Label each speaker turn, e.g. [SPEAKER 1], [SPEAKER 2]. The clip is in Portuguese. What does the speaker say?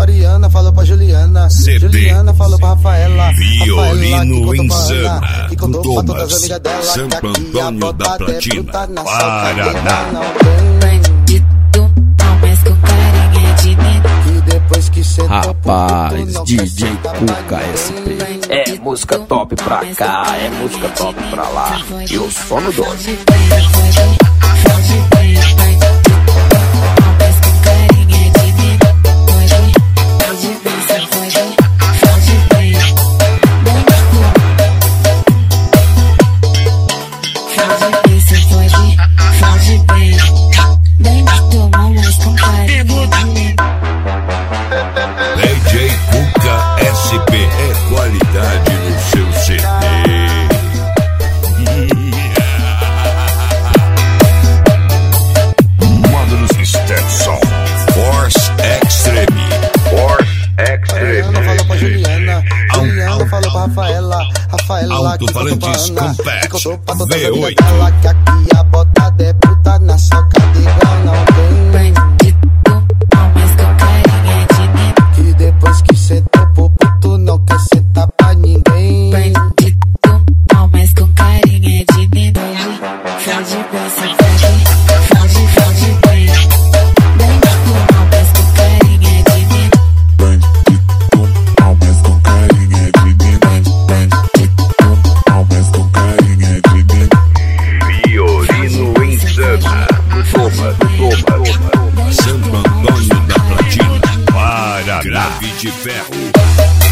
[SPEAKER 1] Mariana, falou pra Juliana. Juliana falou pra Rafaela.
[SPEAKER 2] Violino Insana, com Thomas, Santo Antônio da Platina, Paraná.
[SPEAKER 3] Rapaz, DJ Cuca SP. É música top pra cá, é música top pra lá. E o sono doce.
[SPEAKER 2] DJ Cuca SP é qualidade no seu CD. Módulos Stetson, Force Extreme.
[SPEAKER 1] Mariana falou pra Juliana. Juliana falou pra Rafaela. Rafaela
[SPEAKER 2] Alto-falantes Compact V8.
[SPEAKER 1] Que aqui a botada é puta na soca de igual não tem. Que depois que sentou pro puto não quer sentar pra ninguém.
[SPEAKER 4] Mas com carinha de neném. Fode bem, fode bem. Mas com carinha de neném. Mas com carinha de neném.
[SPEAKER 2] Violino Insana, Toma, Santo Antônio da Platina, Paraná. Grave de ferro.